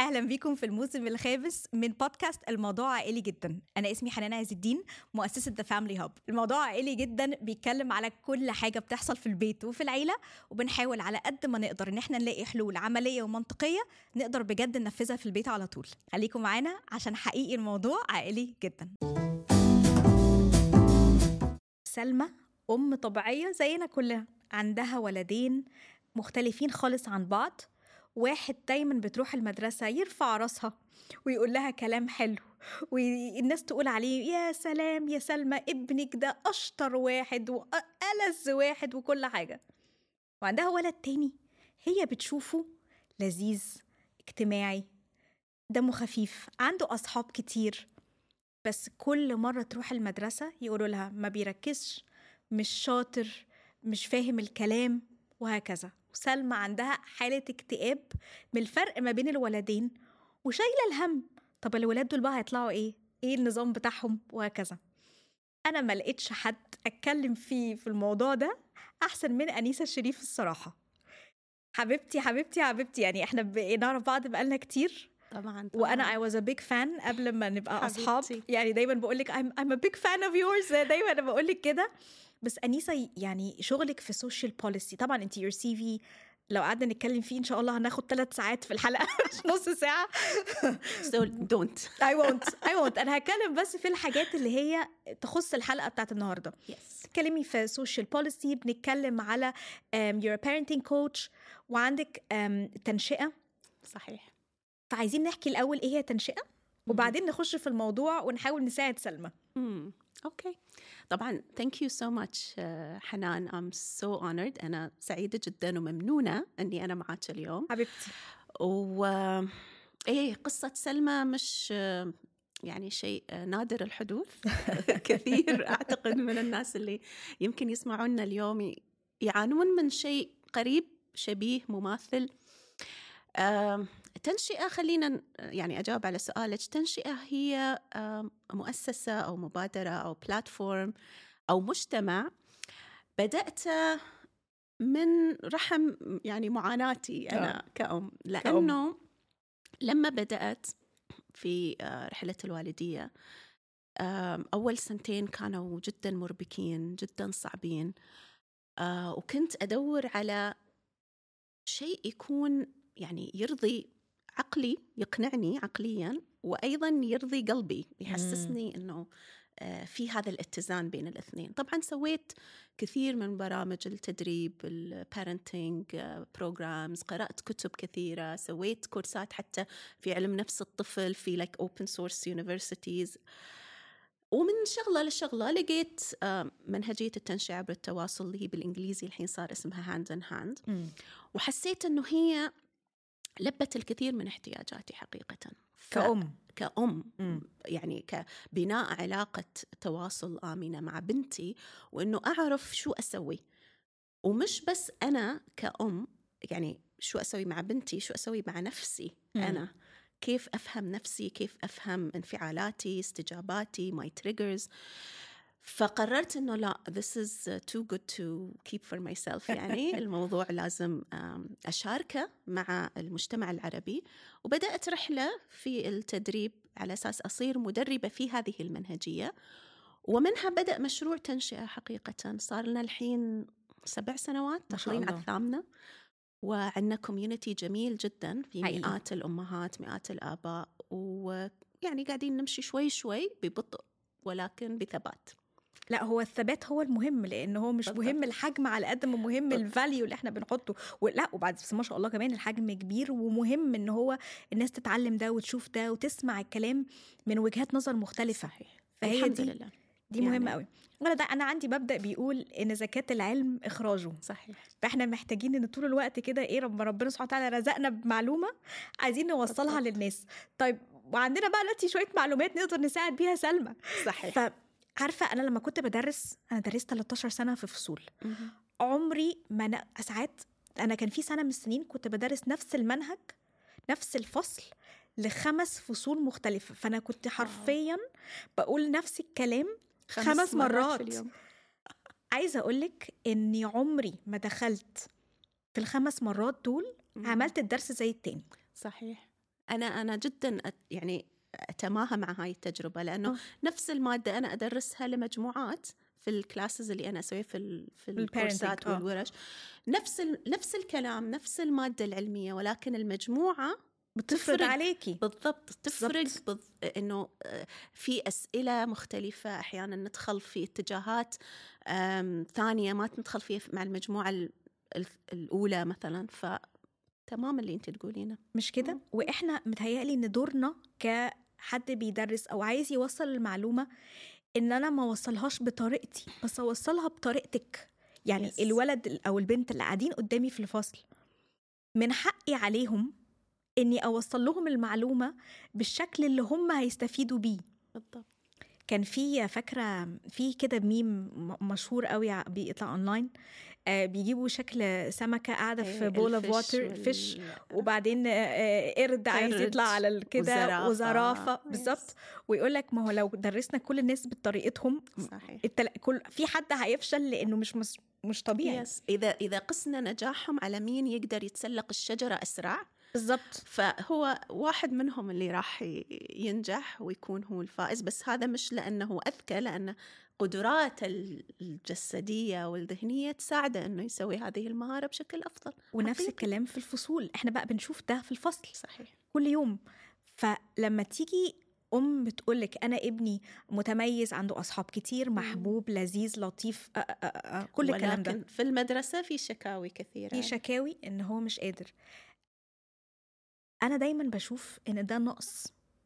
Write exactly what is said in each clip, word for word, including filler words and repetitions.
أهلا بيكم في الموسم الخامس من بودكاست الموضوع عائلي جدا. أنا اسمي حنان عز الدين، مؤسسة The Family Hub. الموضوع عائلي جدا بيتكلم على كل حاجة بتحصل في البيت وفي العيلة، وبنحاول على قد ما نقدر إن احنا نلاقي حلول عملية ومنطقية نقدر بجد ننفذها في البيت على طول. خليكم معانا عشان حقيقي الموضوع عائلي جدا. سلمى أم طبيعية زينا كلنا، عندها ولدين مختلفين خالص عن بعض. واحد دايما بتروح المدرسة يرفع راسها ويقول لها كلام حلو، والناس تقول عليه يا سلام يا سلمى ابنك ده أشطر واحد وألذ واحد وكل حاجة. وعندها ولد تاني هي بتشوفه لذيذ، اجتماعي، دمه خفيف، عنده أصحاب كتير، بس كل مرة تروح المدرسة يقولوا لها ما بيركزش، مش شاطر، مش فاهم الكلام وهكذا. وسلمى عندها حالة اكتئاب من الفرق ما بين الولدين وشايلة الهم. طب الولاد دول بقى هيطلعوا ايه؟ ايه النظام بتاعهم وهكذا. انا ما لقيتش حد اتكلم فيه في الموضوع ده احسن من أنيسة الشريف الصراحة. حبيبتي حبيبتي حبيبتي، يعني احنا نعرف بعض بقالنا كتير طبعا, طبعاً. وانا I was a big fan قبل ما نبقى حبيبتي. اصحاب، يعني دايما بقولك I'm, I'm a big fan of yours، دايما انا بقولك كده. بس أنيسة يعني شغلك في social policy، طبعا انت your سي في لو قعدنا نتكلم فيه ان شاء الله هناخد ثلاث ساعات في الحلقة مش نص ساعة. so don't I won't I won't انا هتكلم بس في الحاجات اللي هي تخص الحلقة بتاعت النهاردة. yes. تكلمي في social policy، بنتكلم على um, you're a parenting coach، وعندك um, تنشئة. صحيح. فعايزين نحكي الأول إيه هي تنشئة، وبعدين نخش في الموضوع ونحاول نساعد سلمى. امم اوكي. طبعا thank you so much uh, حنان. I'm so honored. أنا سعيدة جدا وممنونة أني أنا معاك اليوم حبيبتي. و إيه قصة سلمى مش يعني شيء نادر الحدوث. كثير أعتقد من الناس اللي يمكن يسمعونا اليوم يعانون من شيء قريب شبيه مماثل. آه، تنشئة، خلينا يعني أجاوب على سؤالك. تنشئة هي آه، مؤسسة أو مبادرة أو بلاتفورم أو مجتمع بدأت من رحم يعني معاناتي أنا كأم، لأنه كأم. لما بدأت في آه، رحلة الوالدية آه، أول سنتين كانوا جدا مربكين جدا صعبين، آه، وكنت أدور على شيء يكون يعني يرضي عقلي، يقنعني عقليا، وأيضا يرضي قلبي، يحسسني أنه في هذا الاتزان بين الاثنين. طبعا سويت كثير من برامج التدريب، البارنتينج بروجرامز، قرأت كتب كثيرة، سويت كورسات حتى في علم نفس الطفل في like open source universities. ومن شغلة لشغلة لقيت منهجية التنشئة عبر التواصل اللي هي بالإنجليزي الحين صار اسمها hand in hand. م. وحسيت أنه هي لبت الكثير من احتياجاتي حقيقة كأم كأم م. يعني كبناء علاقة تواصل آمنة مع بنتي، وأنه أعرف شو أسوي، ومش بس أنا كأم يعني شو أسوي مع بنتي، شو أسوي مع نفسي م. أنا كيف أفهم نفسي، كيف أفهم انفعالاتي، استجاباتي، my triggers. فقررت إنه لا this is too good to keep for myself. يعني الموضوع لازم أشاركه مع المجتمع العربي، وبدأت رحلة في التدريب على أساس أصير مدربة في هذه المنهجية، ومنها بدأ مشروع تنشئة. حقيقة صار لنا الحين سبع سنوات داخلين على الثامنة، وعندنا كوميونيتي جميل جدا في مئات حقيقي. الأمهات، مئات الآباء، ويعني قاعدين نمشي شوي شوي ببطء ولكن بثبات. لا هو الثبات هو المهم، لأنه هو مش بالضبط. مهم الحجم على قد ما مهم الفاليو اللي احنا بنحطه. ولا وبعد بس ما شاء الله كمان الحجم كبير، ومهم ان هو الناس تتعلم ده وتشوف ده وتسمع الكلام من وجهات نظر مختلفة. صحيح. فهي الحمد دي لله. دي يعني مهمة قوي. أنا ده أنا عندي مبدأ بيقول إن زكاة العلم إخراجه. صحيح. فإحنا محتاجين إن طول الوقت كده إيه، رب ربنا سبحانه وتعالى رزقنا بمعلومة عايزين نوصلها بالضبط. للناس. طيب وعندنا بقى دلوقتي شوية معلومات نقدر نساعد بيها سلمى. صحيح. فعارفة أنا لما كنت بدرس، أنا درست ثلاثة عشر سنة في فصول، م- عمري ما ساعات أنا كان في سنة من السنين كنت بدرس نفس المنهج نفس الفصل لخمس فصول مختلفة. فأنا كنت حرفيا بقول نفس الكلام خمس, خمس مرات, مرات في اليوم. عايزة أقولك إني عمري ما دخلت في الخمس مرات دول م- عملت الدرس زي التاني. صحيح. أنا أنا جدا يعني أتماهى مع هاي التجربة، لأنه أوه. نفس المادة أنا أدرسها لمجموعات في الكلاسز اللي أنا أسويها في ال في الكورسات والورش، نفس نفس الكلام، نفس المادة العلمية، ولكن المجموعة بتفرض عليكي. بالضبط، تفرق بالضبط. إنه في أسئلة مختلفة، أحيانا ندخل في اتجاهات ثانية ما ندخل فيها مع المجموعة الأولى مثلا. فتمام اللي أنت تقولينه مش كده؟ وإحنا متهيألي إن دورنا كحد بيدرس أو عايز يوصل المعلومة إن أنا ما وصلهاش بطريقتي، بس أوصلها بطريقتك. يعني yes. الولد أو البنت اللي قاعدين قدامي في الفصل من حقي عليهم إني أوصل لهم المعلومة بالشكل اللي هم هيستفيدوا بيه. بالضبط. كان في فكرة في كده ميم مشهور قوي بيطلع أونلاين، آه بيجيبوا شكل سمكة قاعدة في بول اوف واتر، فيش، وبعدين آه قرد عايز يطلع على كده، وزرافة. بالظبط. ويقول لك ما هو لو درسنا كل الناس بطريقتهم صحيح. التل... كل في حد هيفشل لأنه مش مش, مش طبيعي. yes. إذا إذا قسنا نجاحهم على مين يقدر يتسلق الشجرة أسرع، بالضبط، فهو واحد منهم اللي راح ينجح ويكون هو الفائز. بس هذا مش لأنه أذكى، لأن قدرات الجسدية والذهنية تساعده أنه يسوي هذه المهارة بشكل أفضل. ونفس الكلام في الفصول، إحنا بقى بنشوف ده في الفصل صحيح كل يوم. فلما تيجي أم بتقولك أنا ابني متميز، عنده أصحاب كتير، محبوب، لذيذ، لطيف، أ أ أ كل الكلام ده، في المدرسة في شكاوي كثيرة، في شكاوي إن هو مش قادر. أنا دايما بشوف إن ده نقص،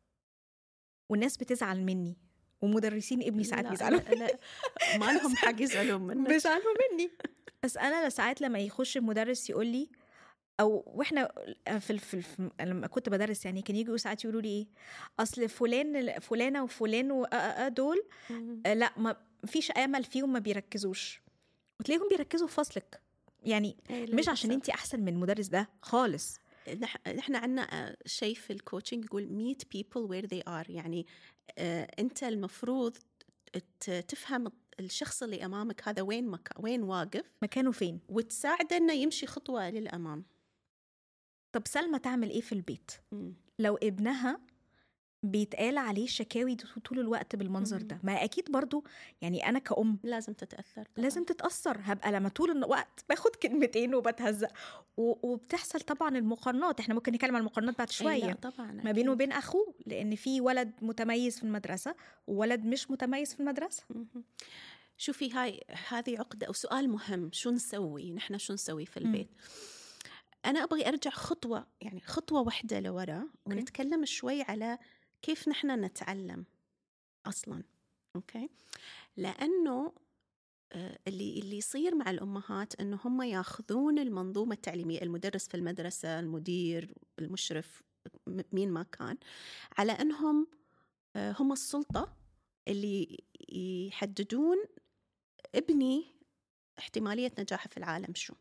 والناس بتزعل مني، ومدرسين ابني ساعات بيزعلوا. لا, لا ما لهم حق يزعلوا منك، بيزعلوا مني. بس أنا ساعات لما يخش المدرس يقول لي، أو وإحنا في, الف... في لما كنت بدرس يعني كان يجوا ساعات يقولوا لي إيه، أصل فلان فلانة وفلان ودول لا ما فيش أمل فيهم، ما بيركزوش. وتلاقيهم بيركزوا في فصلك، يعني مش عشان أنتي أحسن من المدرس ده خالص. نحن عندنا شيء في الكوتشنج يقول meet people where they are. يعني آه أنت المفروض تفهم الشخص اللي أمامك هذا وين مكا وين واقف، مكانه فين، وتساعده إنه يمشي خطوة للأمام. طب سلمى تعمل إيه في البيت م. لو ابنها بيتقال عليه شكاوي طول الوقت بالمنظر ده؟ ما أكيد برضو يعني أنا كأم لازم تتأثر طبعا. لازم تتأثر. هبقى لما طول الوقت باخد كلمتين وبتهزق، وبتحصل طبعا المقارنات. احنا ممكن نتكلم عن المقارنات بعد شوية طبعا ما بينه وبين أخوه، لأن في ولد متميز في المدرسة وولد مش متميز في المدرسة. شوفي هاي هذه عقدة أو سؤال مهم، شو نسوي نحن، شو نسوي في البيت؟ م. أنا أبغي أرجع خطوة يعني خطوة واحدة لورا، ونتكلم شوي على كيف نحن نتعلم أصلاً. أوكي، لأنه اللي اللي يصير مع الأمهات إنه هم يأخذون المنظومة التعليمية، المدرس في المدرسة، المدير، المشرف، مين ما كان، على أنهم هم السلطة اللي يحددون ابني احتمالية نجاحه في العالم شو.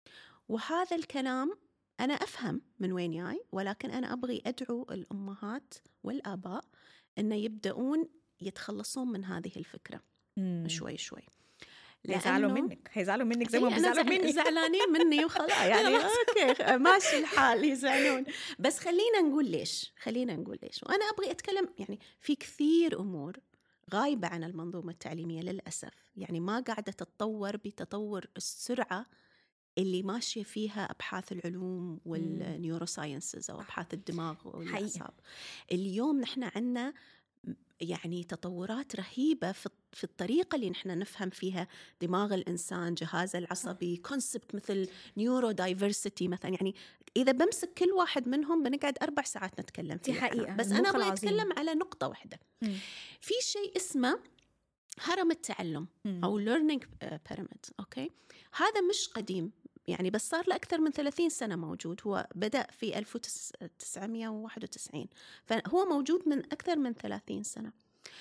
وهذا الكلام أنا أفهم من وين جاي، ولكن أنا أبغي أدعو الأمهات والآباء إنه يبدأون يتخلصون من هذه الفكرة مم. شوي شوي. هيزعلوا منك هيزعلوا منك زي ما بيزعلوا مني، زعلانين مني وخلاص يعني أوكي ماشي الحال يزعلون. بس خلينا نقول ليش خلينا نقول ليش وأنا أبغي أتكلم. يعني في كثير أمور غايبة عن المنظومة التعليمية للأسف، يعني ما قاعدة تتطور بتطور السرعة اللي ماشية فيها أبحاث العلوم والنيوروساينسز أو أبحاث الدماغ والأعصاب. اليوم نحن عنا يعني تطورات رهيبة في في الطريقة اللي نحن نفهم فيها دماغ الإنسان، جهازه العصبي، كونسبت مثل نيورو دايفرسيتي مثلا. يعني إذا بمسك كل واحد منهم بنقعد أربع ساعات نتكلم فيها حقيقة. بس أنا أبغى أتكلم على نقطة واحدة. مم. في شيء اسمه هرم التعلم مم. أو learning pyramid. أوكي، هذا مش قديم يعني، بس صار له أكثر من ثلاثين سنة موجود. هو بدأ في ألف وتسعمائة وواحد وتسعين، فهو موجود من أكثر من ثلاثين سنة.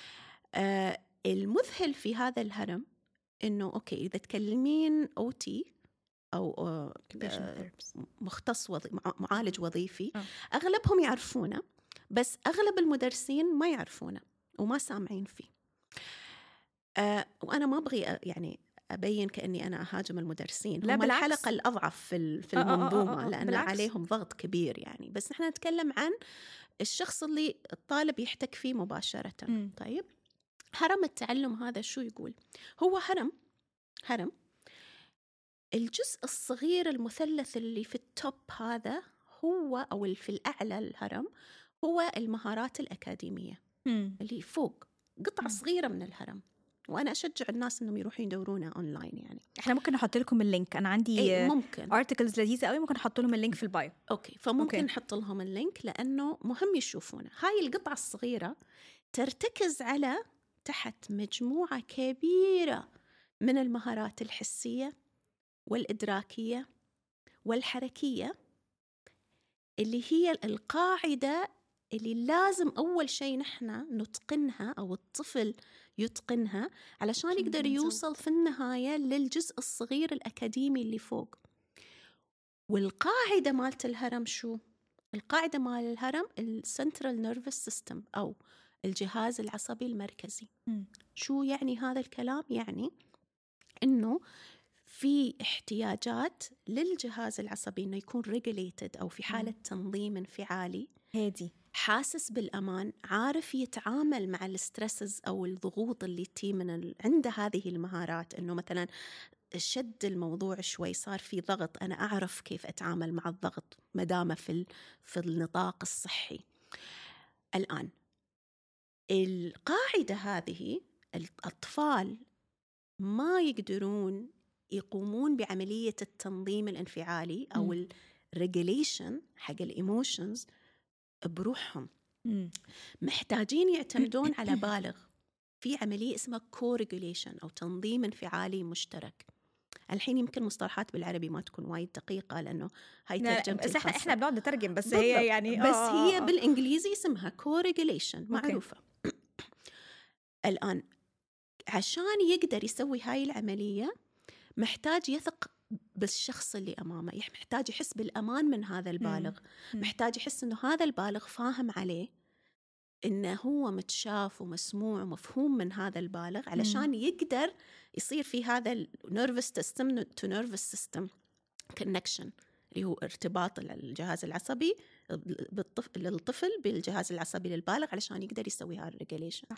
آه المذهل في هذا الهرم إنه أوكي إذا تكلمين أو تي أو آه مختص وظي... معالج وظيفي أوه. أغلبهم يعرفونه، بس أغلب المدرسين ما يعرفونه وما سامعين فيه. آه وأنا ما أبغي يعني أبين كأني أنا أهاجم المدرسين، لا هم بالعكس. الحلقة الأضعف في في آه، آه، آه، المنظومة، آه، آه، لأن بالعكس. عليهم ضغط كبير يعني. بس نحن نتكلم عن الشخص اللي الطالب يحتك فيه مباشرة. مم. طيب، هرم التعلم هذا شو يقول؟ هو هرم هرم الجزء الصغير المثلث اللي في التوب هذا هو، أو في الأعلى الهرم، هو المهارات الأكاديمية. مم. اللي فوق قطعة مم. صغيرة من الهرم، وأنا أشجع الناس إنهم يروحوا يدورونها أونلاين يعني. احنا ممكن نحط لكم اللينك، انا عندي إيه ممكن ارتكلز لذيذه قوي، ممكن نحط لهم اللينك في البايو. أوكي، فممكن أوكي. نحط لهم اللينك لأنه مهم يشوفونه. هاي القطعة الصغيرة ترتكز على تحت مجموعة كبيرة من المهارات الحسية والإدراكية والحركية، اللي هي القاعدة اللي لازم أول شيء نحن نتقنها أو الطفل يتقنها علشان يقدر يوصل في النهاية للجزء الصغير الأكاديمي اللي فوق. والقاعدة مالت الهرم شو؟ القاعدة مال الهرم السنترال نيرفس سيستم أو الجهاز العصبي المركزي. م. شو يعني هذا الكلام؟ يعني إنه في احتياجات للجهاز العصبي إنه يكون regulated أو في حالة تنظيم انفعالي هادي، حاسس بالأمان، عارف يتعامل مع الستريسز أو الضغوط اللي تي من ال... عنده هذه المهارات. إنه مثلا شد الموضوع شوي، صار في ضغط، أنا أعرف كيف أتعامل مع الضغط مدامه في ال... في النطاق الصحي. الآن القاعدة هذه الأطفال ما يقدرون يقومون بعملية التنظيم الانفعالي أو الريجوليشن حق الإيموشنز بروحهم. م. محتاجين يعتمدون على بالغ في عملية اسمها كوريجوليشن أو تنظيم انفعالي مشترك. الحين يمكن مصطلحات بالعربي ما تكون وايد دقيقة لأنه هاي ترجمتي بس احنا الخاصة. احنا بنقعد نترجم بس بالضبط. هي يعني بس آه هي آه. بالإنجليزي اسمها كوريجوليشن معروفة. الآن عشان يقدر يسوي هاي العملية محتاج يثق بالشخص اللي أمامه، محتاج يحس بالأمان من هذا البالغ، مم. محتاج يحس إنه هذا البالغ فاهم عليه، إنه هو متشاف ومسموع ومفهوم من هذا البالغ، علشان يقدر يصير في هذا النيرفس سيستم تو نيرفس سيستم كونكشن اللي هو ارتباط الجهاز العصبي بالطفل للطفل بالجهاز العصبي للبالغ علشان يقدر يسوي هذا الريجوليشن.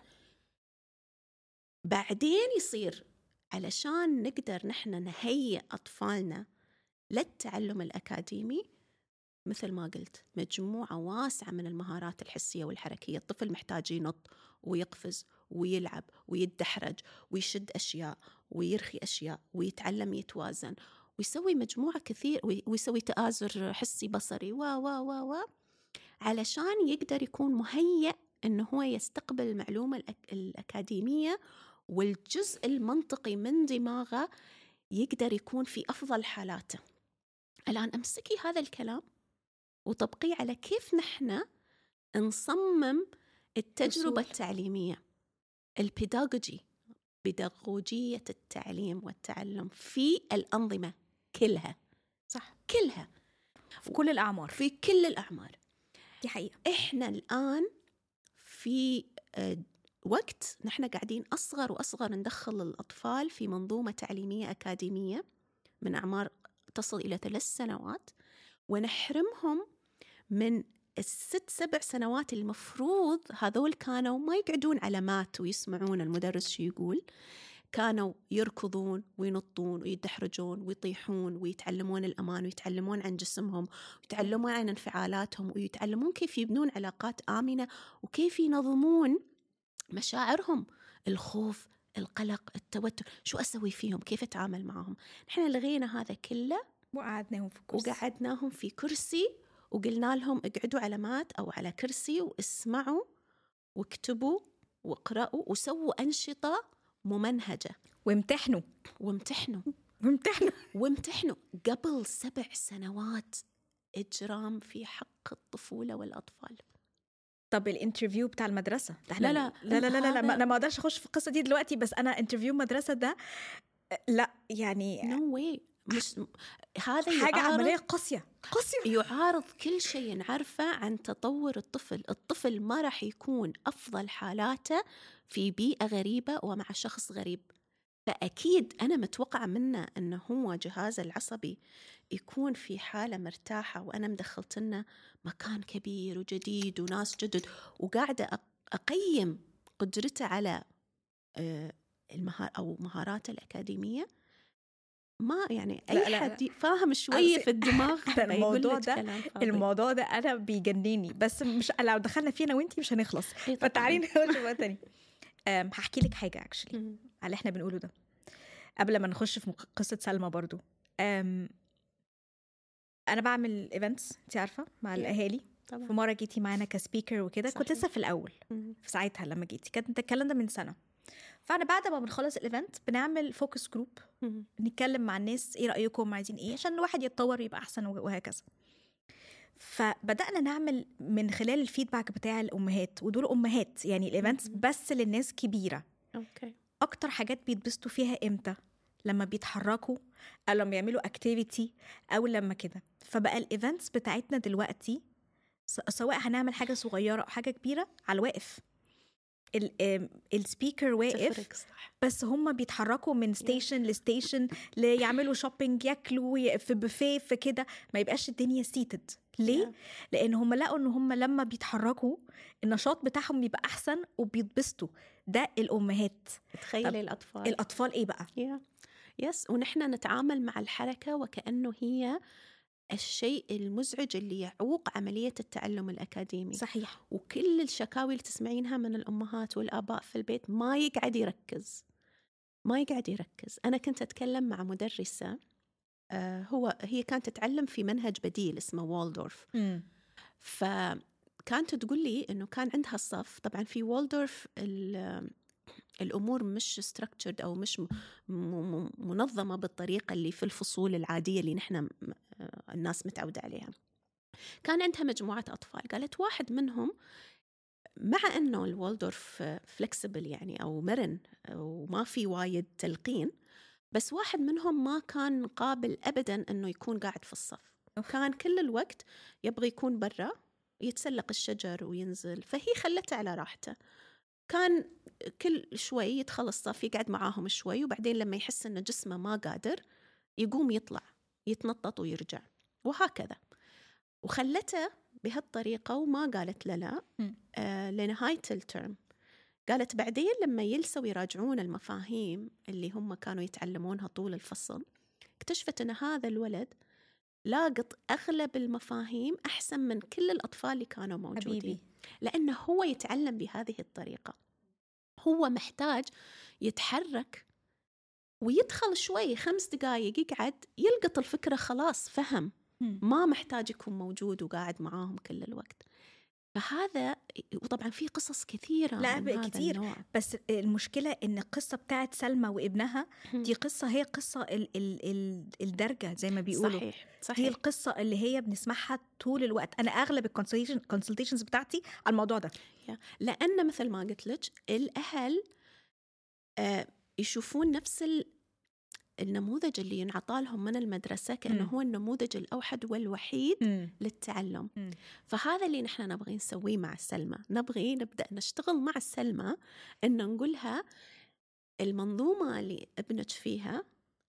بعدين يصير علشان نقدر نحن نهيئ أطفالنا للتعلم الأكاديمي، مثل ما قلت مجموعة واسعة من المهارات الحسية والحركية. الطفل محتاج ينط ويقفز ويلعب ويتدحرج ويشد أشياء ويرخي أشياء ويتعلم يتوازن ويسوي مجموعة كثير ويسوي تآزر حسي بصري و و و و علشان يقدر يكون مهيئ إنه هو يستقبل المعلومة الأك... الأكاديمية، والجزء المنطقي من دماغه يقدر يكون في أفضل حالاته. الآن أمسكي هذا الكلام وطبقيه على كيف نحن نصمم التجربة التعليمية، البيداغوجي، بيداغوجية التعليم والتعلم في الأنظمة كلها. صح، كلها في كل الأعمار، في كل الأعمار. دي حقيقة. إحنا الآن في وقت نحن قاعدين أصغر وأصغر ندخل الأطفال في منظومة تعليمية أكاديمية من أعمار تصل إلى ثلاث سنوات، ونحرمهم من الست سبع سنوات المفروض هذول كانوا ما يقعدون على مات ويسمعون المدرس شو يقول، كانوا يركضون وينطون ويدحرجون ويطيحون ويتعلمون الأمان ويتعلمون عن جسمهم ويتعلمون عن انفعالاتهم ويتعلمون كيف يبنون علاقات آمنة وكيف ينظمون مشاعرهم، الخوف، القلق، التوتر، شو أسوي فيهم، كيف أتعامل معهم. نحن لغينا هذا كله وقعدناهم في كرسي وقعدناهم في كرسي وقلنا لهم اقعدوا على مات أو على كرسي واسمعوا واكتبوا واقرأوا وسووا أنشطة ممنهجة وامتحنوا وامتحنوا وامتحنوا وامتحنوا قبل سبع سنوات. إجرام في حق الطفولة والأطفال. طب الانترفيو بتاع المدرسة ده لا لا لا لا لا, لا, لا هذا- أنا ما أقدرش أخش في القصة دي دلوقتي، بس أنا انترفيو مدرسة ده لا يعني no way. مش هذا حاجة يعارض- عملية قاسية قاسية يعارض كل شيء نعرفه عن تطور الطفل. الطفل ما راح يكون أفضل حالاته في بيئة غريبة ومع شخص غريب. فأكيد أنا متوقع منه أنه هو جهاز العصبي يكون في حالة مرتاحة، وأنا مدخلت لنا مكان كبير وجديد وناس جدد، وقاعدة أقيم قدرته على المهار أو مهاراته الأكاديمية. ما يعني أي لا لا حد لا. فاهم شوية أصل- في الدماغ الموضوع ده كلام فاضي. الموضوع ده انا بيجنني، بس مش لو دخلنا فينا وانتي مش هنخلص. إيه طبعاً. فتعالي نخش بقى تاني. أم، هحكي لك حاجه اكشلي مم. على اللي احنا بنقوله ده قبل ما نخش في مق- قصه سلمى برضو. أم، انا بعمل ايفنتس انت عارفه مع Yeah. الاهالي. طبعاً. في مره جيتي معانا كسبيكر وكده، كنت صحيح. لسه في الاول مم. في ساعتها لما جيتي، كانت الكلام ده من سنه. فانا بعد ما بنخلص الايفنت بنعمل فوكس جروب، مم. نتكلم مع الناس ايه رايكم عايزين ايه عشان الواحد يتطور يبقى احسن وهكذا. فبدانا نعمل من خلال الفيدباك بتاع الامهات، ودول امهات يعني الايفنتس مم. بس للناس كبيره. أوكي. اكتر حاجات بيتبسطوا فيها امتى؟ لما بيتحركوا او لما يعملوا اكتيفيتي او لما كده. فبقى الايفنتس بتاعتنا دلوقتي س- سواء هنعمل حاجه صغيره او حاجه كبيره على الواقف، السبيكر واقف تفرق صح. بس هم بيتحركوا من ستيشن لستيشن، ليعملوا شوبينج، ياكلوا ي- في بوفيه في كده، ما يبقاش الدنيا سيتد. ليه؟ Yeah. لان هم لقوا ان هم لما بيتحركوا النشاط بتاعهم بيبقى احسن وبيتبسطوا. ده الامهات. تخيلي الأطفال. الاطفال ايه بقى؟ يا يس ونحن نتعامل مع الحركة وكأنه هي الشيء المزعج اللي يعوق عملية التعلم الأكاديمي. صحيح. وكل الشكاوي اللي تسمعينها من الأمهات والآباء في البيت ما يقعد يركز ما يقعد يركز. أنا كنت أتكلم مع مدرسة، آه هو هي كانت تتعلم في منهج بديل اسمه والدورف. مم. فكانت تقول لي إنه كان عندها الصف، طبعا في والدورف الأمور مش structured أو مش م- م- منظمة بالطريقة اللي في الفصول العادية اللي نحن الناس متعودة عليها. كان عندها مجموعة أطفال، قالت واحد منهم مع أنه الوالدورف فلكسبل يعني أو مرن وما في وايد تلقين، بس واحد منهم ما كان قابل أبدا أنه يكون قاعد في الصف. كان كل الوقت يبغى يكون برا يتسلق الشجر وينزل، فهي خلته على راحته. كان كل شوي يدخل الصف يقعد معاهم شوي، وبعدين لما يحس أن جسمه ما قادر يقوم يطلع يتنطط ويرجع وهكذا. وخلته بهالطريقة وما قالت لا لا آه لنهاية الترم. قالت بعدين لما يلسوا يراجعون المفاهيم اللي هم كانوا يتعلمونها طول الفصل، اكتشفت أن هذا الولد لاقط أغلب المفاهيم أحسن من كل الأطفال اللي كانوا موجودين. حبيبي. لأنه هو يتعلم بهذه الطريقة، هو محتاج يتحرك ويدخل شوي خمس دقايق يقعد يلقط الفكرة، خلاص فهم، ما محتاج يكون موجود وقاعد معاهم كل الوقت. فهذا وطبعا في قصص كثيرة لا من هذا كتير النوع. بس المشكلة إن القصة بتاعت سلمى وابنها دي قصة هي قصة ال ال ال الدرجة زي ما بيقولوا. صحيح. صحيح. دي القصة اللي هي بنسمعها طول الوقت. أنا أغلب الكونسلتيشنز بتاعتي على الموضوع ده، لأن مثل ما قلت لك الأهل آه يشوفون نفس النموذج اللي ينعطى لهم من المدرسة كأنه هو النموذج الأوحد والوحيد م. للتعلم. م. فهذا اللي نحن نبغي نسويه مع سلمى. نبغي نبدأ نشتغل مع سلمى إن نقولها المنظومة اللي ابنك فيها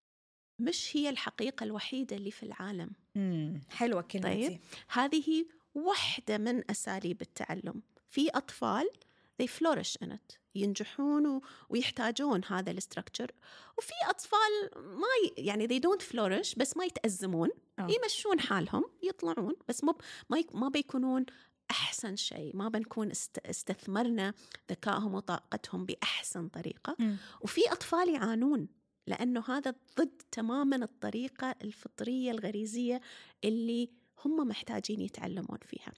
مش هي الحقيقة الوحيدة اللي في العالم. م. حلوة كلمة طيب. دي. هذه واحدة من أساليب التعلم. في أطفال they flourish in it، ينجحون و... ويحتاجون هذا الاستراكتشر، وفي أطفال ما ي... يعني they don't flourish بس ما يتأزمون. أوه. يمشون حالهم يطلعون بس ما ب... ما, ي... ما بيكونون أحسن شيء، ما بنكون است... استثمرنا ذكائهم وطاقتهم بأحسن طريقة. م. وفي أطفال يعانون لأنه هذا ضد تماما الطريقة الفطرية الغريزية اللي هم محتاجين يتعلمون فيها.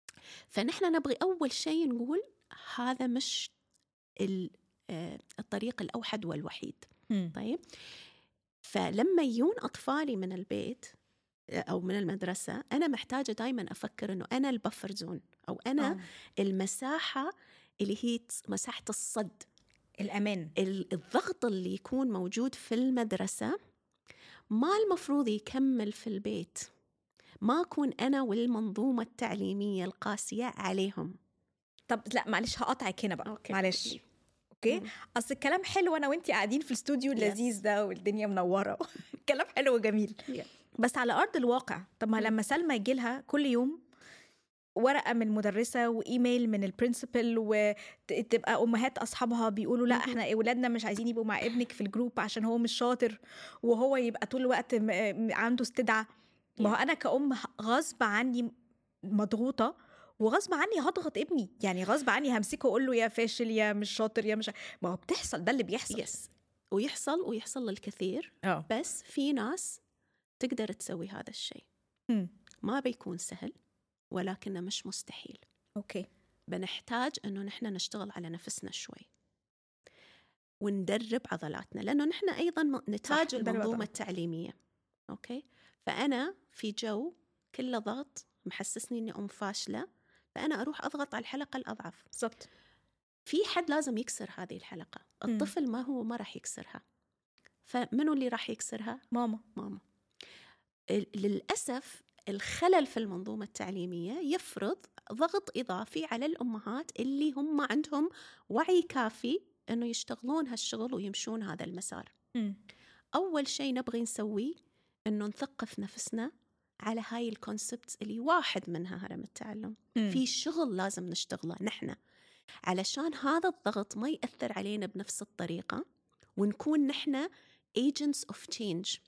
فنحن نبغي أول شيء نقول هذا مش الطريق الأوحد والوحيد. م. طيب، فلما يجون أطفالي من البيت أو من المدرسة أنا محتاجة دايما أفكر أنه أنا البفر زون أو أنا أوه. المساحة اللي هي مساحة الصد، الأمان. الضغط اللي يكون موجود في المدرسة ما المفروض يكمل في البيت، ما أكون أنا والمنظومة التعليمية القاسية عليهم. طب لا معلش هقطعك هنا بقى. أوكي. معلش اوكي مم. اصل الكلام حلو انا وانتي قاعدين في الاستوديو اللذيذ ده والدنيا منوره كلام حلو وجميل Yeah. بس على ارض الواقع طب ما مم. لما سلمى يجي لها كل يوم ورقه من مدرسه وايميل من البرنسبل وتبقى امهات اصحابها بيقولوا لا مهم. احنا اولادنا مش عايزين يبقوا مع ابنك في الجروب عشان هو مش شاطر وهو يبقى طول الوقت م- م- عنده استدعاء ما هو Yeah. انا كأم غصب عني مضغوطه وغصب عني هضغط ابني يعني غصب عني همسكه واقول له يا فاشل يا مش شاطر يا مش ما هو بتحصل ده اللي بيحصل يس ويحصل ويحصل للكثير اه بس في ناس تقدر تسوي هذا الشيء أمم. ما بيكون سهل ولكنه مش مستحيل اوكي بنحتاج أنه نحن نشتغل على نفسنا شوي وندرب عضلاتنا لأنه نحن أيضا م- نتاج صح، ندرب المنظومة عضلات. التعليمية أوكي فأنا في جو كله ضغط محسسني أني أم فاشلة فأنا أروح أضغط على الحلقة الأضعف بالضبط في حد لازم يكسر هذه الحلقة مم. الطفل ما هو ما راح يكسرها فمنو اللي راح يكسرها؟ ماما ماما ال- للأسف الخلل في المنظومة التعليمية يفرض ضغط إضافي على الأمهات اللي هم عندهم وعي كافي أنه يشتغلون هالشغل ويمشون هذا المسار أمم. أول شيء نبغي نسويه أنه نثقف نفسنا على هاي الكونسبت اللي واحد منها هرم التعلم أمم. في شغل لازم نشتغله نحن علشان هذا الضغط ما يأثر علينا بنفس الطريقة ونكون نحن agents of change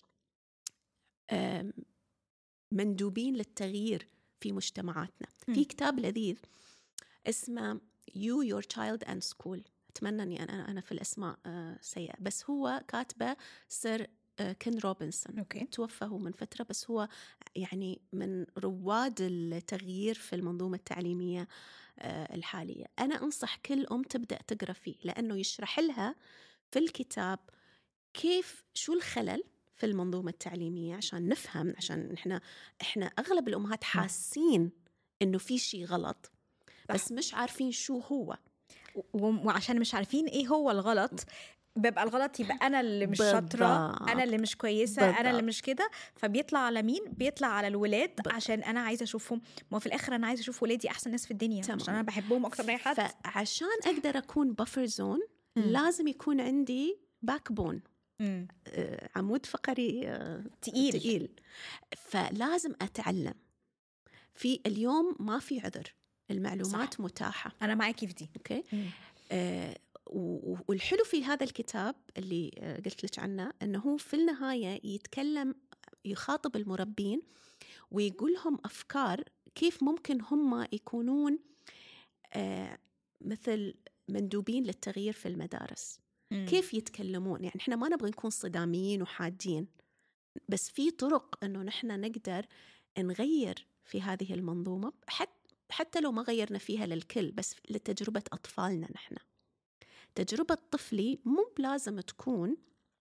أم، مندوبين للتغيير في مجتمعاتنا مم. في كتاب لذيذ اسمه You, Your Child and School أتمنى أني أنا, أنا في الأسماء آه، سيئة بس هو كاتبه سير آه، كين روبنسون اوكي توفى هو من فترة بس هو يعني من رواد التغيير في المنظومة التعليمية آه، الحالية أنا أنصح كل أم تبدأ تقرأ فيه لأنه يشرح لها في الكتاب كيف شو الخلل في المنظومة التعليمية عشان نفهم عشان إحنا إحنا أغلب الأمهات حاسين إنه في شيء غلط بس مش عارفين شو هو و- وعشان مش عارفين ايه هو الغلط بيبقى الغلط يبقى انا اللي مش شاطره بالضبط. انا اللي مش كويسه انا اللي بالضبط. مش كده فبيطلع على مين بيطلع على الولاد بالضبط. عشان انا عايزه اشوفهم ما في الاخر انا عايزه اشوف ولادي احسن ناس في الدنيا تمام. عشان انا بحبهم اكتر من اي حد فعشان أقدر أكون بفر زون مم. لازم يكون عندي باك بون مم. آه، عمود فقري آه، تقيل تقيل فلازم أتعلم في اليوم ما في عذر المعلومات صح. متاحة انا معاكي في دي أوكي مم. آه، و- والحلو في هذا الكتاب اللي آه، قلت لك عنه أنه هو في النهاية يتكلم يخاطب المربين ويقول لهم أفكار كيف ممكن هم يكونون آه، مثل مندوبين للتغيير في المدارس مم. كيف يتكلمون يعني إحنا ما نبغى نكون صداميين وحادين بس في طرق أنه نحن نقدر نغير في هذه المنظومة حتى حتى لو ما غيرنا فيها للكل بس لتجربة أطفالنا نحن تجربة طفلي مو بلازم تكون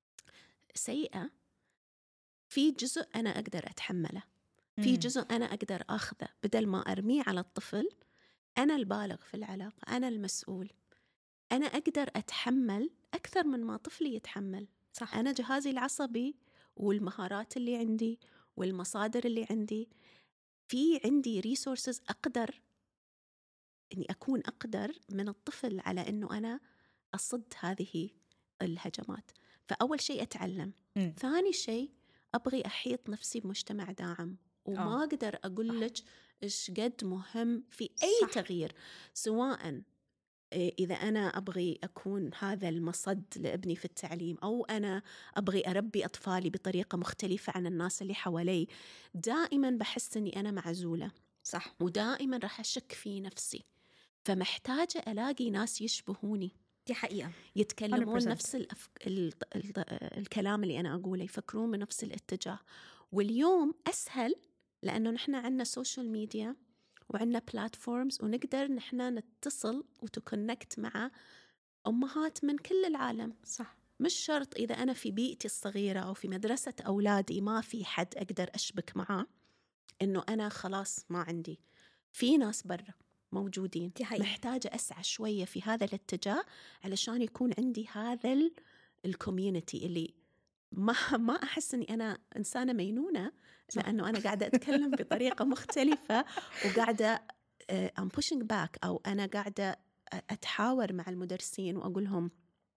سيئة في جزء أنا أقدر أتحمله في مم. جزء أنا أقدر أخذه بدل ما أرميه على الطفل أنا البالغ في العلاقة أنا المسؤول أنا أقدر أتحمل أكثر من ما طفلي يتحمل صح أنا جهازي العصبي والمهارات اللي عندي والمصادر اللي عندي في عندي ريسورسز أقدر أني أكون أقدر من الطفل على أنه أنا أصد هذه الهجمات فأول شيء أتعلم مم. ثاني شيء أبغي أحيط نفسي بمجتمع داعم وما آه. أقدر أقول لك إيش قد مهم في أي صح. تغيير سواء إذا أنا أبغي أكون هذا المصد لابني في التعليم أو أنا أبغي أربي أطفالي بطريقة مختلفة عن الناس اللي حوالي دائما بحس أني أنا معزولة صح ودائما راح أشك في نفسي فمحتاجة ألاقي ناس يشبهوني دي حقيقة يتكلمون مية بالمية. نفس الأف... ال... ال... الكلام اللي أنا أقوله يفكرون بنفس الاتجاه واليوم أسهل لأنه نحن عنا سوشيال ميديا وعنا بلاتفورمز ونقدر نحن نتصل وتكونكت مع أمهات من كل العالم صح مش شرط إذا أنا في بيئتي الصغيرة أو في مدرسة أولادي ما في حد أقدر أشبك معاه إنه أنا خلاص ما عندي في ناس برا موجودين دي حقيقة. محتاجة أسعى شوية في هذا الاتجاه علشان يكون عندي هذا الكوميونتي اللي ما ما أحس إني أنا إنسانة مينونة لأنه أنا قاعدة أتكلم بطريقة مختلفة وقاعدة uh, I'm pushing back أو أنا قاعدة أتحاور مع المدرسين وأقول لهم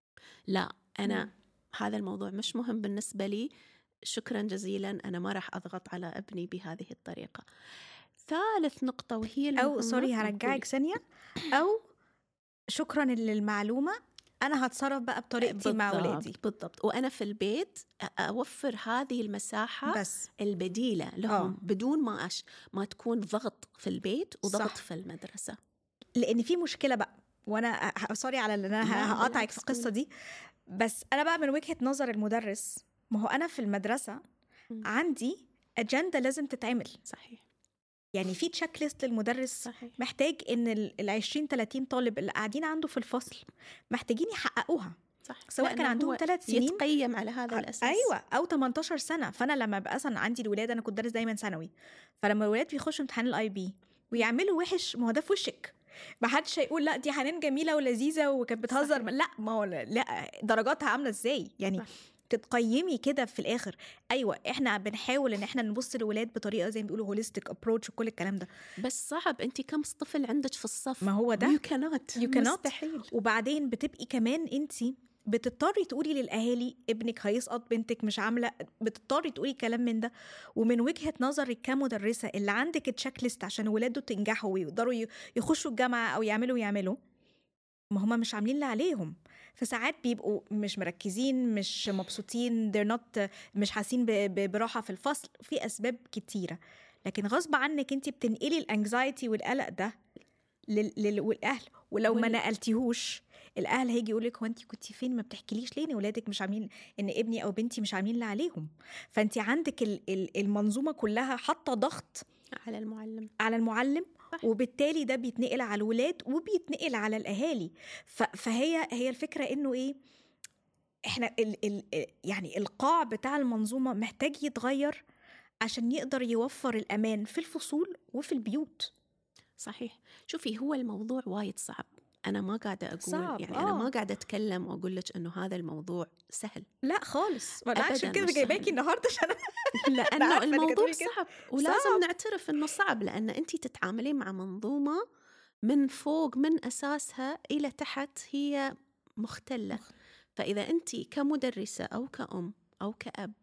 لا أنا مم. هذا الموضوع مش مهم بالنسبة لي، شكرا جزيلا، أنا ما راح أضغط على ابني بهذه الطريقة. ثالث نقطة وهي المهمة، أو سوري هرجعك ثانية، أو شكرا للمعلومة أنا هتصرف بقى بطريقتي مع ولادي. بالضبط، وأنا في البيت أوفر هذه المساحة بس البديلة لهم أوه. بدون ما أش... ما تكون ضغط في البيت وضغط صح. في المدرسة. لأن في مشكلة بقى، وأنا سوري على اللي أنا هقاطعك في القصة دي، بس أنا بقى من وجهة نظر المدرس، ما هو أنا في المدرسة م. عندي أجندة لازم تتعمل. صحيح. يعني في تشيك ليست للمدرس. صحيح. محتاج إن العشرين ثلاثين طالب اللي قاعدين عنده في الفصل محتاجين يحققوها. صح. سواء كان عندهم ثلاث سنين يتقيم على هذا الأساس. أيوة، أو ثمانية عشر سنة. فأنا لما بقى أصلا عندي الولاد، أنا كنت درس دايما ثانوي، فلما الولاد بيخشوا امتحان الاي بي ويعملوا وحش، ما هو ده في وشك، ما حدش هيقول لا دي حنان جميلة ولذيذة وكانت بتهزر. لا، ما هو لا، درجاتها عاملة ازاي يعني. صح. تتقيمي كده في الآخر. أيوة، إحنا بنحاول إن إحنا نبص للولاد بطريقة زي ما بيقولوا هوليستيك أبروتش وكل الكلام ده، بس صعب. أنت كم طفل عندك في الصف؟ ما هو ده you cannot. you cannot. مستحيل. وبعدين بتبقي كمان أنت بتضطري تقولي للأهالي ابنك هيسقط، بنتك مش عاملة، بتضطري تقولي كلام من ده. ومن وجهة نظرك كمدرسة اللي عندك تشيك ليست عشان ولاده تنجحوا ويقدروا يخشوا الجامعة أو يعملوا يعملوا ما هم مش عاملين اللي عليهم. فساعات بيبقوا مش مركزين، مش مبسوطين، they're not، مش حاسين براحة في الفصل، في أسباب كتيرة. لكن غصب عنك انت بتنقلي الانكزايتي والقلق ده للأهل، ولو ما نقلتيهوش الأهل هيجي يقولك هو انت كنتي فين، ما بتحكيليش ليه ان ولادك مش عاملين، ان ابني أو بنتي مش عاملين اللي عليهم. فانت عندك المنظومة كلها حاطة ضغط على المعلم على المعلم وبالتالي ده بيتنقل على الولاد وبيتنقل على الأهالي. فهي هي الفكرة إنه إيه، إحنا ال ال يعني القاع بتاع المنظومة محتاج يتغير عشان يقدر يوفر الأمان في الفصول وفي البيوت. صحيح. شوفي، هو الموضوع وايد صعب. أنا ما قاعدة أقول صعب. يعني آه. أنا ما قاعدة أتكلم وأقول لك إنه هذا الموضوع سهل. لا خالص. عشان كده جايباكي النهاردة عشان لأنه الموضوع صعب، ولازم صعب. نعترف إنه صعب، لأن أنتي تتعاملين مع منظومة من فوق من أساسها إلى تحت هي مختلة. فإذا أنتي كمدرسة أو كأم أو كأب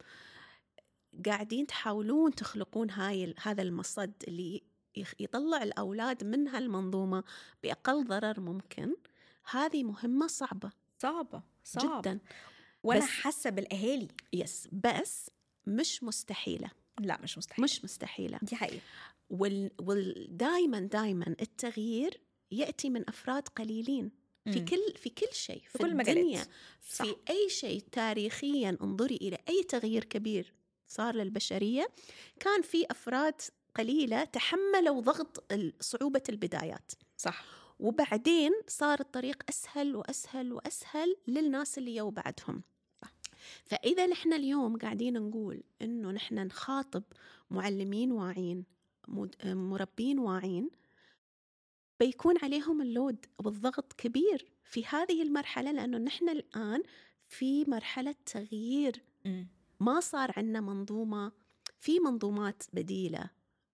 قاعدين تحاولون تخلقون هاي هذا المصد اللي يطلع الأولاد من هالمنظومة بأقل ضرر ممكن، هذه مهمة صعبة صعبة صعب. جدا. وأنا حاسة بالأهالي. يس، بس مش مستحيلة. لا مش مستحيلة. مش مستحيلة. دي حقيقة. وال... والدايما دايما التغيير يأتي من أفراد قليلين في كل في كل شيء في, في كل الدنيا. صح. في أي شيء تاريخيا انظري إلى أي تغيير كبير صار للبشرية، كان في أفراد قليلة تحملوا ضغط صعوبة البدايات. صح. وبعدين صار الطريق أسهل وأسهل وأسهل للناس اللي يو بعدهم. فإذا نحن اليوم قاعدين نقول إنه نحن نخاطب معلمين واعين، مربين واعين، بيكون عليهم اللود والضغط كبير في هذه المرحلة، لأنه نحن الآن في مرحلة تغيير. م. ما صار عندنا منظومة، في منظومات بديلة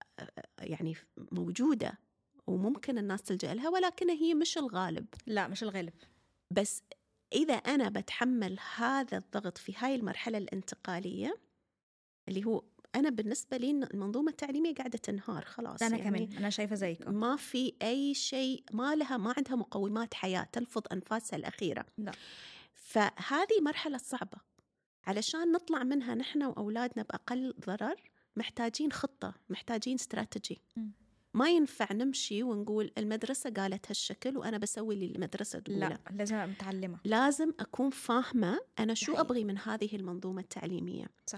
يعني موجودة وممكن الناس تلجأ لها، ولكن هي مش الغالب. لا مش الغالب. بس إذا أنا بتحمل هذا الضغط في هاي المرحلة الانتقالية اللي هو أنا بالنسبة لي المنظومة التعليمية قاعدة تنهار خلاص. أنا يعني كمان أنا شايفة زيك. ما في أي شيء، ما لها ما عندها مقومات حياة، تلفظ أنفاسها الأخيرة. لا. فهذه مرحلة صعبة، علشان نطلع منها نحن وأولادنا بأقل ضرر محتاجين خطة، محتاجين استراتيجي. م. ما ينفع نمشي ونقول المدرسة قالت هالشكل وأنا بسوي اللي المدرسة تقوله. لا، لازم أبقى متعلمة، لازم أكون فاهمة أنا شو أبغي من هذه المنظومة التعليمية. صح.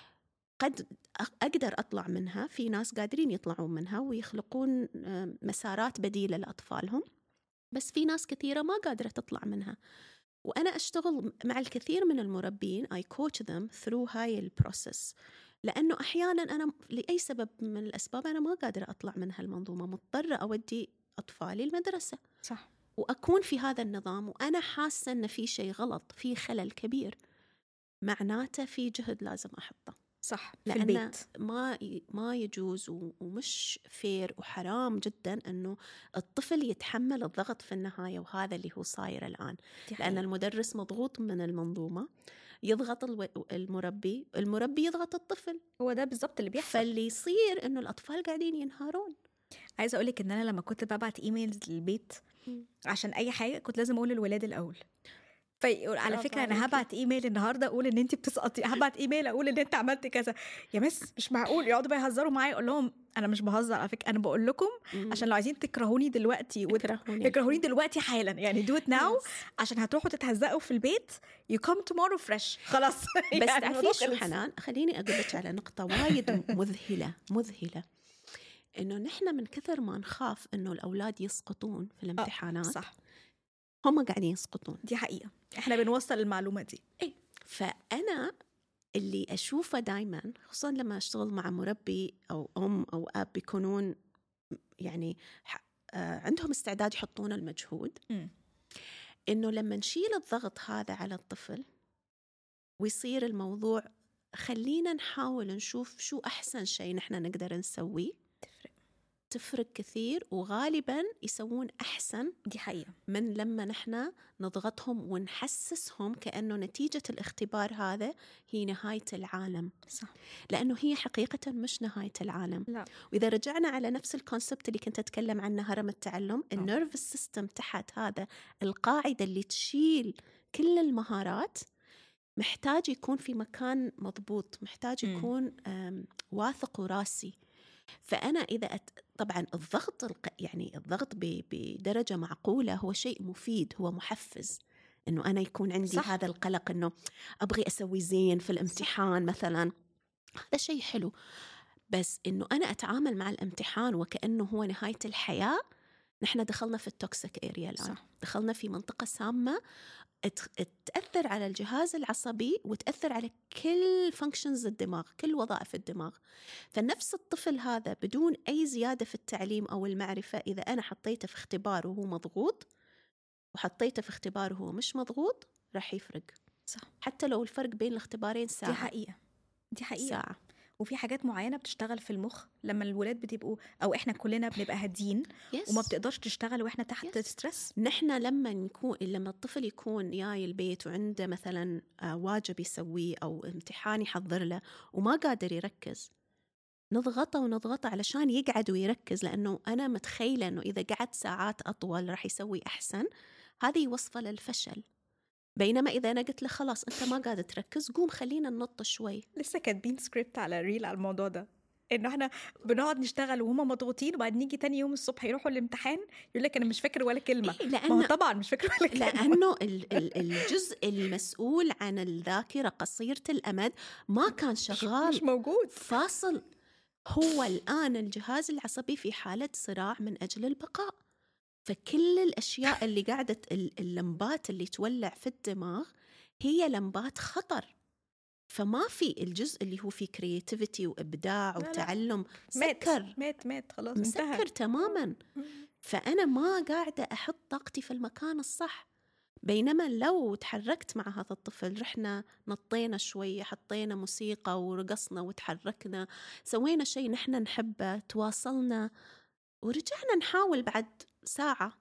قد أقدر أطلع منها، في ناس قادرين يطلعون منها ويخلقون مسارات بديلة لأطفالهم، بس في ناس كثيرة ما قادرة تطلع منها. وأنا أشتغل مع الكثير من المربين I coach them through هاي البروسيس، لأنه أحياناً أنا لأي سبب من الأسباب أنا ما قادرة أطلع من هالمنظومة، مضطرة أودي أطفالي المدرسة. صح. وأكون في هذا النظام وأنا حاسة أن في شيء غلط، في خلل كبير، معناته في جهد لازم أحطه. صح، في لأن البيت ما ما يجوز ومش فير وحرام جدا أنه الطفل يتحمل الضغط في النهاية، وهذا اللي هو صاير الآن. لأن المدرس مضغوط من المنظومة، يضغط المربي، المربي يضغط الطفل. هو ده بالضبط اللي بيحصل. فاللي يصير إنه الأطفال قاعدين ينهارون. عايزة أقولك إن أنا لما كنت ببعت إيميلز للبيت م. عشان أي حاجة كنت لازم أقول للولاد الأول. فيقول على فكرة أنا هبعت إيميل النهاردة أقول إن أنت بتسقطي، هبعت إيميل أقول إن أنت عملت كذا. يا مس مش معقول. يقعدوا بقى يهزروا معايا، أقول لهم أنا مش بهزر على فكرة، أنا بقول لكم عشان لو عايزين تكرهوني دلوقتي وتكرهوني تكرهوني دلوقتي حالا، يعني do it now عشان هتروحوا تتهزقوا في البيت. you come tomorrow fresh خلاص. بس تعرفي شو حنان، خليني أقول لك على نقطة وايد مذهلة مذهلة إنه نحن من كثر ما نخاف إنه الأولاد يسقطون في الامتحانات، صح، هم قاعدين يسقطون. دي حقيقة، إحنا بنوصل المعلومة دي. إيه، فأنا اللي أشوفه دايما، خصوصا لما أشتغل مع مربي أو أم أو أب بيكونون يعني عندهم استعداد يحطون المجهود، م. إنه لما نشيل الضغط هذا على الطفل ويصير الموضوع خلينا نحاول نشوف شو أحسن شيء نحن نقدر نسويه، تفرق تفرق كثير، وغالبا يسوون أحسن. دي حقيقة. من لما نحن نضغطهم ونحسسهم كأنه نتيجة الاختبار هذا هي نهاية العالم. صح. لأنه هي حقيقة مش نهاية العالم. لا. وإذا رجعنا على نفس الكونسبت اللي كنت أتكلم عنه، هرم التعلم، النيرف سيستم تحت هذا القاعدة اللي تشيل كل المهارات، محتاج يكون في مكان مضبوط، محتاج يكون واثق وراسي. فأنا إذا أت... طبعا الضغط الق... يعني الضغط ب... بدرجة معقولة هو شيء مفيد، هو محفز إنه أنا يكون عندي صح. هذا القلق إنه أبغي أسوي زين في الامتحان صح. مثلا، هذا شيء حلو. بس إنه أنا أتعامل مع الامتحان وكأنه هو نهاية الحياة، نحن دخلنا في التوكسيك إيريا الآن. صح. دخلنا في منطقة سامة تأثر على الجهاز العصبي وتأثر على كل فانكشنز الدماغ، كل وظائف الدماغ. فنفس الطفل هذا بدون أي زيادة في التعليم أو المعرفة، إذا أنا حطيته في اختبار وهو مضغوط وحطيته في اختبار وهو مش مضغوط، راح يفرق. صح. حتى لو الفرق بين الاختبارين ساعة. دي حقيقة، دي حقيقة. ساعة. وفي حاجات معينة بتشتغل في المخ لما الولاد بتبقوا أو إحنا كلنا بنبقى هادين yes. وما بتقدرش تشتغل وإحنا تحت yes. سترس. نحن لما نكون لما الطفل يكون جاي البيت وعنده مثلا واجب يسويه أو امتحان يحضر له وما قادر يركز، نضغطه ونضغطه علشان يقعد ويركز، لأنه أنا متخيلة أنه إذا قعد ساعات أطول راح يسوي أحسن. هذه وصفة للفشل. بينما إذا أنا قلت له خلاص أنت ما قاعد تركز، قوم خلينا ننط شوي. لسه كاتبين سكريبت على ريل على الموضوع ده، إنه إحنا بنقعد نشتغل وهم مضغوطين، وبعد نيجي تاني يوم الصبح يروحوا الامتحان يقول لك أنا مش فاكر ولا كلمة. إيه، لأن ما هو طبعا مش فاكر ولا كلمة، لأنه الجزء المسؤول عن الذاكرة قصيرة الأمد ما كان شغال، مش موجود، فاصل. هو الآن الجهاز العصبي في حالة صراع من أجل البقاء. فكل الأشياء اللي قاعدة اللمبات اللي تولع في الدماغ هي لمبات خطر. فما في الجزء اللي هو فيه كرياتيفيتي وإبداع وتعلم، سكر مات مات خلاص، مسكر تماما. فأنا ما قاعدة أحط طاقتي في المكان الصح. بينما لو تحركت مع هذا الطفل، رحنا نطينا شوية، حطينا موسيقى ورقصنا وتحركنا، سوينا شيء نحن نحبه، تواصلنا ورجعنا نحاول بعد ساعة،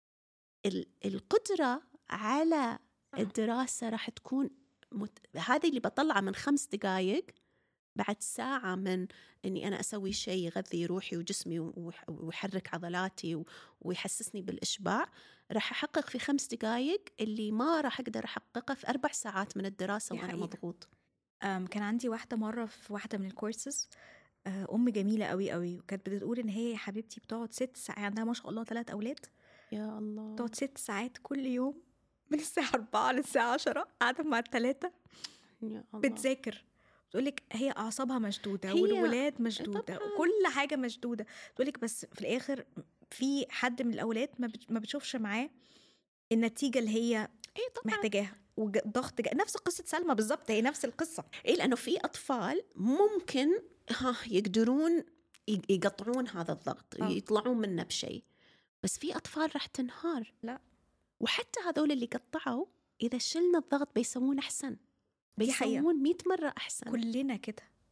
القدرة على الدراسة راح تكون مت... هذه اللي بطلع من خمس دقايق بعد ساعة من أني أنا أسوي شيء يغذي روحي وجسمي ويحرك عضلاتي و... ويحسسني بالإشباع، راح أحقق في خمس دقايق اللي ما راح أقدر أحققه في أربع ساعات من الدراسة وأنا مضغوط. كان عندي واحدة مرة في واحدة من الكورسز، أم جميلة قوي قوي، وكانت بتقول إن هي يا حبيبتي بتقعد ست ساعات، عندها ما شاء الله ثلاث أولاد، يا الله، بتقعد ست ساعات كل يوم من الساعة أربعة للساعة عشرة قاعدة مع الثلاثة بتذاكر. تقولك هي أعصابها مشدودة والولاد مشدودة طبعاً. وكل حاجة مشدودة. تقولك بس في الآخر في حد من الأولاد ما بتشوفش معاه النتيجة اللي هي محتاجاها، وضغط جا... نفس قصة سلمى بالضبط، هي نفس القصة. إيه، لأنه في أطفال ممكن ها يقدرون يقطعون هذا الضغط، أوه. يطلعون منه بشيء، بس في أطفال راح تنهار. لا، وحتى هذول اللي قطعوا إذا شلنا الضغط بيسوون أحسن، بيسوون مئة مرة أحسن. كلنا كده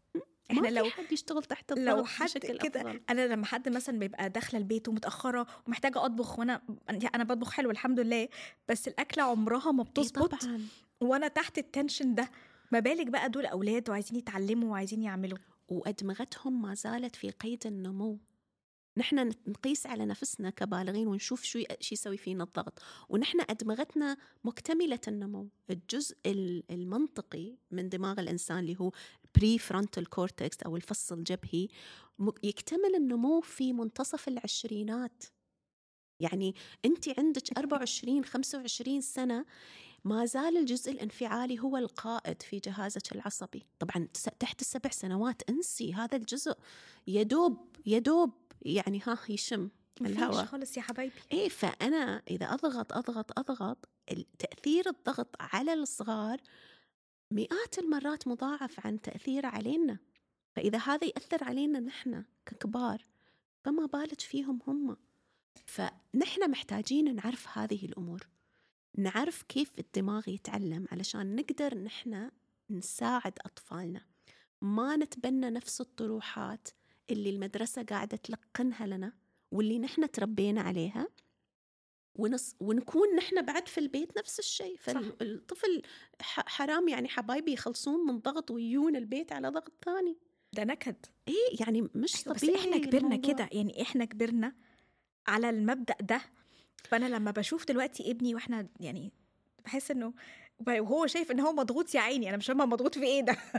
احنا ما لو في حد يشتغل تحت لو الضغط حد بشكل كده، أفضل. انا لما حد مثلا بيبقى داخله البيت ومتاخره ومحتاجه اطبخ، وانا انا بطبخ حلو الحمد لله، بس الاكله عمرها ما إيه بتظبط طبعا. وانا تحت التنشن ده، ما بالك بقى دول اولاد وعايزين يتعلموا وعايزين يعملوا. وأدمغتهم ما زالت في قيد النمو. نحن نقيس على نفسنا كبالغين ونشوف شو شو يسوي فينا الضغط، ونحن أدمغتنا مكتملة النمو. الجزء المنطقي من دماغ الإنسان اللي هو بري فرونتال كورتكس أو الفص الجبهي يكتمل النمو في منتصف العشرينات. يعني أنت عندك أربعة وعشرين خمسة وعشرين سنة، ما زال الجزء الانفعالي هو القائد في جهازك العصبي. طبعا تحت السبع سنوات انسي هذا الجزء، يدوب يدوب يعني ها يشم الهواء خالص يا حبايبي. ايه. فأنا إذا أضغط أضغط أضغط تأثير الضغط على الصغار مئات المرات مضاعف عن تأثيره علينا. فإذا هذا يأثر علينا نحن ككبار، فما بالك فيهم هم. فنحن محتاجين نعرف هذه الأمور، نعرف كيف الدماغ يتعلم علشان نقدر نحن نساعد أطفالنا، ما نتبنى نفس الطروحات اللي المدرسة قاعدة تلقنها لنا واللي نحن تربينا عليها، ونص ونكون نحن بعد في البيت نفس الشيء. فالطفل حرام يعني حبايبي يخلصون من ضغط ويجون البيت على ضغط ثاني، ده نكد. إيه يعني مش أيوة، طبيعي. بس إحنا كبرنا كده، يعني إحنا كبرنا على المبدأ ده. فأنا لما بشوف دلوقتي ابني وإحنا يعني بحس إنه وهو شايف إن هو مضغوط يا عيني، أنا مش فاهمة مضغوط في إيه ده.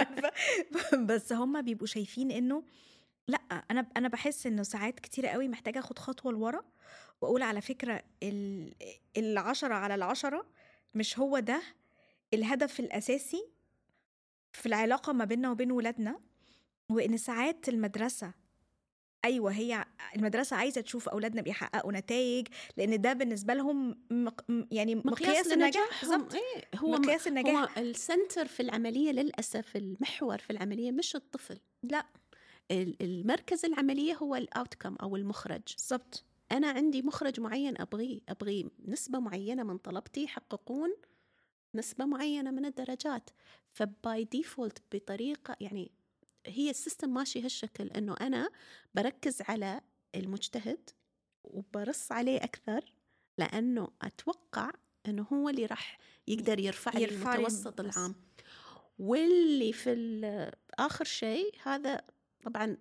بس هما بيبقوا شايفين إنه لا، أنا أنا بحس إنه ساعات كتيرة قوي محتاجة أخد خطوة لورا وأقول على فكرة العشرة على العشرة مش هو ده الهدف الأساسي في العلاقة ما بيننا وبين ولادنا. وإن ساعات المدرسة، أيوة هي المدرسة عايزة تشوف أولادنا بيحققوا نتائج، لأن ده بالنسبة لهم مق... يعني مقياس, مقياس النجاح. إيه هو مقياس النجاح. هو السنتر في العملية للأسف، المحور في العملية مش الطفل، لا، المركز العملية هو الأوتكم أو المخرج. بالضبط. أنا عندي مخرج معين أبغي أبغي نسبة معينة من طلبتي يحققون نسبة معينة من الدرجات. فباي ديفولت بطريقة يعني هي السيستم ماشي هالشكل، إنه أنا بركز على المجتهد وبرص عليه أكثر، لأنه أتوقع إنه هو اللي راح يقدر يرفع لي المتوسط العام. واللي في آخر شيء هذا طبعا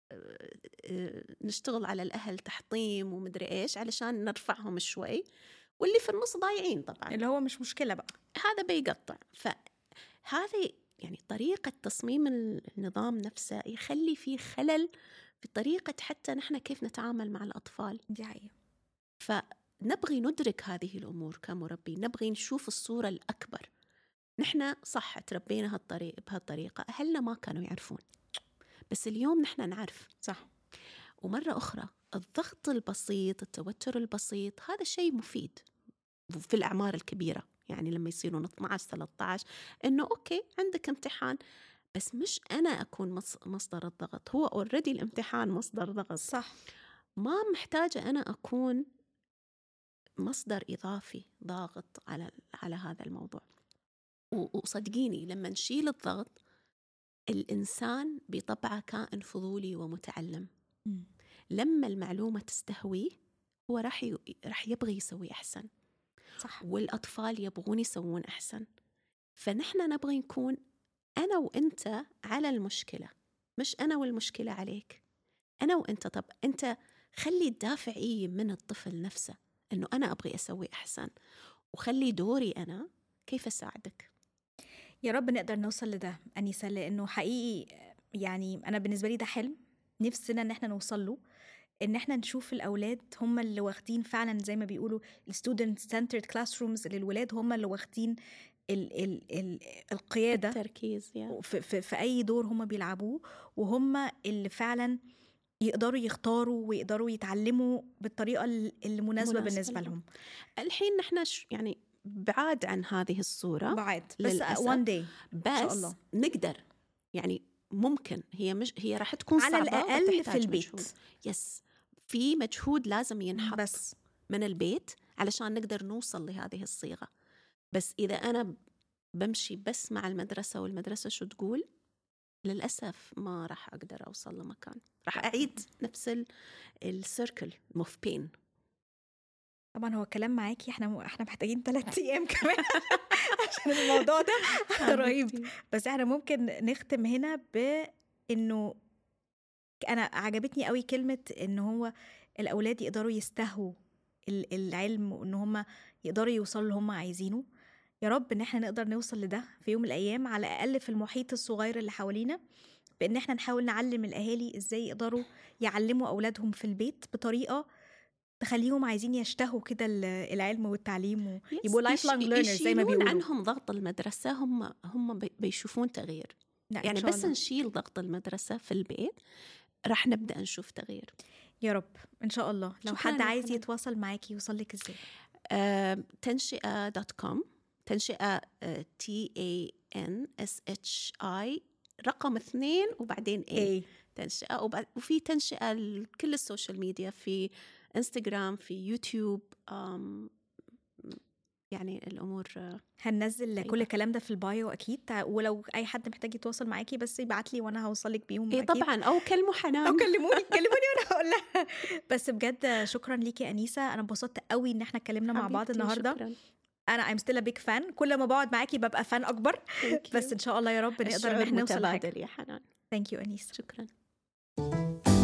نشتغل على الأهل تحطيم ومدري إيش علشان نرفعهم شوي، واللي في النص ضايعين طبعا اللي هو مش مشكلة بقى، هذا بيقطع. فهذه يعني طريقة تصميم النظام نفسه يخلي فيه خلل في طريقة حتى نحن كيف نتعامل مع الأطفال. دي حقيقة. فنبغي ندرك هذه الأمور كمربي، نبغي نشوف الصورة الأكبر. نحن صح تربينا هالطريقة بهالطريقة، أهلنا ما كانوا يعرفون، بس اليوم نحن نعرف. صح. ومرة أخرى الضغط البسيط، التوتر البسيط، هذا شيء مفيد في الأعمار الكبيرة. يعني لما يصيرون اثنا عشر ثلاثة عشر إنه أوكي عندك امتحان، بس مش أنا أكون مصدر الضغط، هو أوريدي الامتحان مصدر ضغط. صح. ما محتاجة أنا أكون مصدر إضافي ضاغط على على هذا الموضوع. وصدقيني لما نشيل الضغط، الإنسان بطبعه كائن فضولي ومتعلم. م. لما المعلومة تستهويه هو راح ي... راح يبغي يسوي أحسن. صح. والأطفال يبغون يسوون أحسن. فنحن نبغي نكون أنا وإنت على المشكلة، مش أنا والمشكلة عليك. أنا وإنت. طب أنت خلي الدافعي من الطفل نفسه إنه أنا أبغي أسوي أحسن، وخلي دوري أنا كيف أساعدك. يا رب نقدر نوصل لده أنيسة، لأنه حقيقي يعني أنا بالنسبة لي ده حلم نفسنا إن احنا نوصل له، إن احنا نشوف الأولاد هم اللي واخدين فعلا زي ما بيقولوا student centered classrooms، للولاد هم اللي واخدين ال ال ال القيادة، التركيز يعني. في, في, في أي دور هم بيلعبوه، وهم اللي فعلا يقدروا يختاروا ويقدروا يتعلموا بالطريقة المناسبة بالنسبة لهم. الحين نحن يعني بعاد عن هذه الصورة، بعاد بس one day بس إن شاء الله نقدر يعني ممكن. هي مش هي راح تكون على صعبة الأقل في البيت مجهود. يس في مجهود لازم ينحط بس من البيت علشان نقدر نوصل لهذه الصيغة. بس إذا أنا بمشي بس مع المدرسة والمدرسة شو تقول، للأسف ما راح أقدر أوصل لمكان، راح أعيد نفس السيركل موف بين. طبعا هو كلام معاكي احنا احنا محتاجين ثلاث ايام كمان عشان الموضوع ده رهيب. بس احنا ممكن نختم هنا بانه انا عجبتني قوي كلمه ان هو الاولاد يقدروا يستهوا العلم وان هم يقدروا يوصلوا اللي هم عايزينه. يا رب ان احنا نقدر نوصل لده في يوم من الايام، على الاقل في المحيط الصغير اللي حوالينا، بان احنا نحاول نعلم الاهالي ازاي يقدروا يعلموا اولادهم في البيت بطريقه تخليهم عايزين يشتهوا كده العلم والتعليم ويبقوا لايف لونج ليرنرز زي ما بيقولوا. عنهم ضغط المدرسه، هم هم بيشوفون تغيير. يعني بس الله. نشيل ضغط المدرسه في البيت راح نبدا نشوف تغيير. يا رب ان شاء الله. لو حد عايز يتواصل معاكي يوصل لك ازاي؟ آه، تنشئة دوت كوم. تنشئة تي اي ان اس اتش اي رقم اثنين وبعدين اي تنشئة. وفي تنشئة كل السوشيال ميديا، في انستغرام، في يوتيوب. يعني الامور هننزل أيوة. كل الكلام ده في البايو اكيد. ولو اي حد محتاج يتواصل معاكي بس يبعت لي وانا هوصلك بيهم. ايه طبعا، او كلموا حنان او كلموني كلموني وانا هقول لها. بس بجد شكرا ليكي انيسه، انا انبسطت قوي ان احنا اتكلمنا مع بعض النهارده. شكرا. انا I'm still a big fan، كل ما بقعد معاكي ببقى فان اكبر. بس ان شاء الله يا رب نقدر ان احنا نوصل لحاجه. يا حنان. ثانك يو انيسه. شكرا.